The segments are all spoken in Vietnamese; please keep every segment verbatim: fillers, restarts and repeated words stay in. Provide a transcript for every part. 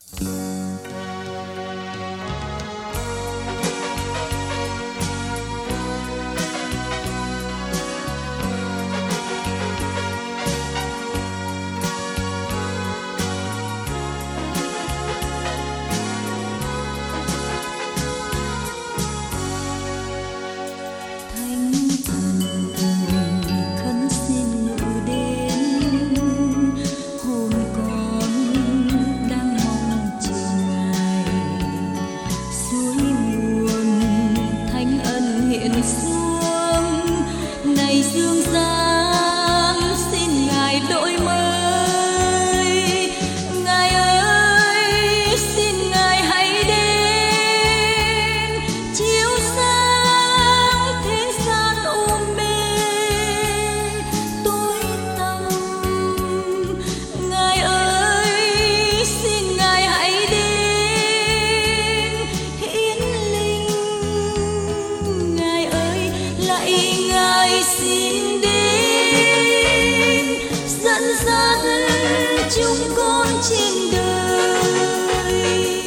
Xin đến dẫn dắt chúng con trên đời,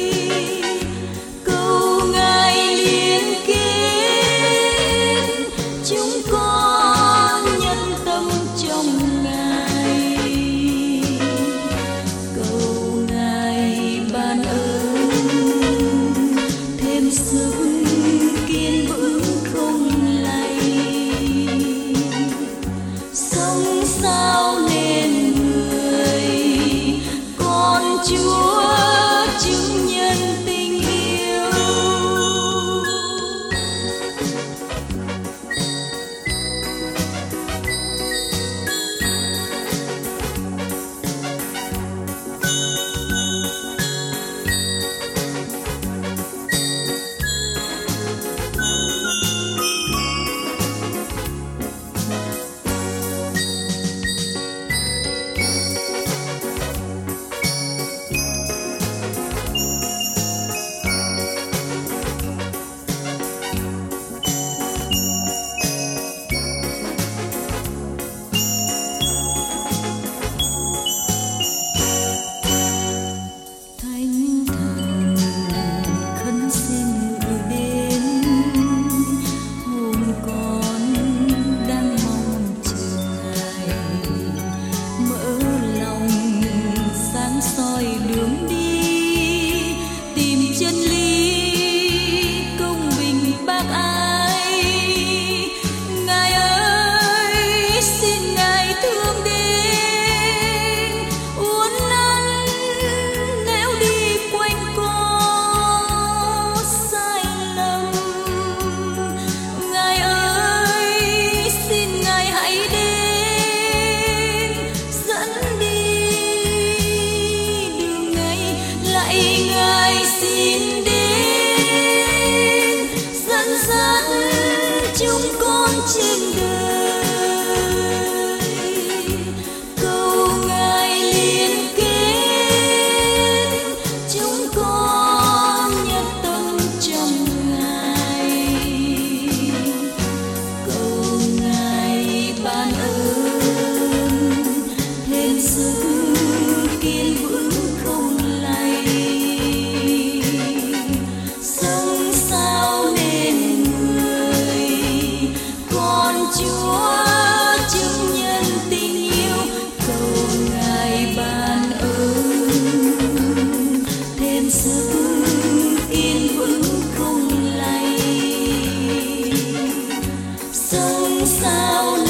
cầu Ngài liên kết chúng con nhân tâm trong Ngài, cầu Ngài ban ơn thêm sức kiên vững không lay. Sống sao nên người con Chúa chứng nhân tình yêu. Xin đến dẫn dắt chúng con trên đời, cầu Ngài liên kết chúng con nhất tâm trong Ngài, cầu Ngài ban ơn thêm sức kiên vững không lay. Chúa chứng nhân tình yêu, cầu Ngài ban ơn thêm sức kiên vững không lay. Sống sao